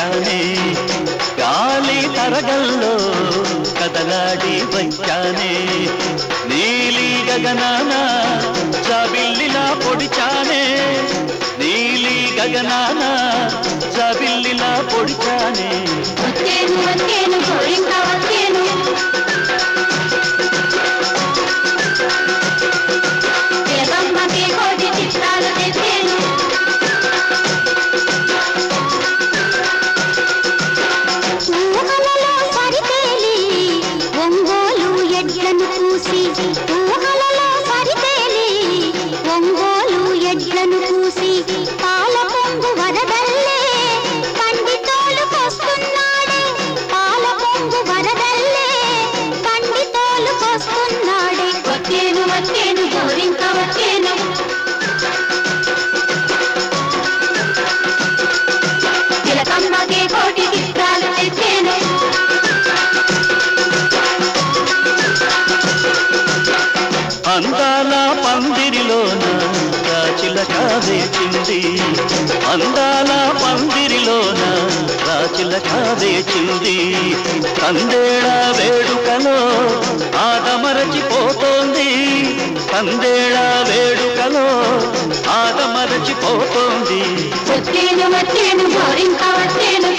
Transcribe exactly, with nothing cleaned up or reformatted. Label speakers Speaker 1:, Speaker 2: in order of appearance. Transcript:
Speaker 1: వచ్చానే గాలి తరగల్లో కదలాడి వచ్చానే నీలి గగనాన జాబిల్లిలా పొడిచానే నీలి గగనాన జాబిల్లిలా పొడిచానే
Speaker 2: వచ్చేను వచ్చేను గోరింకా వచ్చేను తిలకమ్మకి కోటి చిత్రాలు తెచ్చేను ఊహలలో సరితేలి ఒంగోలు ఎడ్లను చూసి ఊహలలో సరితేలి ఒంగోలు ఎడ్లను చూసి పాల పొంగు వరదల్లే కండి తోలుకొస్తున్నాడే పాల పొంగు వరదల్లే కండి తోలుకొస్తున్నాడే వచ్చేను వచ్చేను గోరింక వచ్చేను తిలకమ్మకి కోటి చిత్రాలు తెచ్చేను
Speaker 1: అందాల పందిరిలోన రాచిలక వేచింది అందాల పందిరిలోన రాచిలక వేచింది కందేళ వేడుకలో ఆదమరచిపోతోంది కందేళ వేడుకలో ఆదమరచిపోతోంది
Speaker 2: వచ్చేను వచ్చేను గోరింక వచ్చేను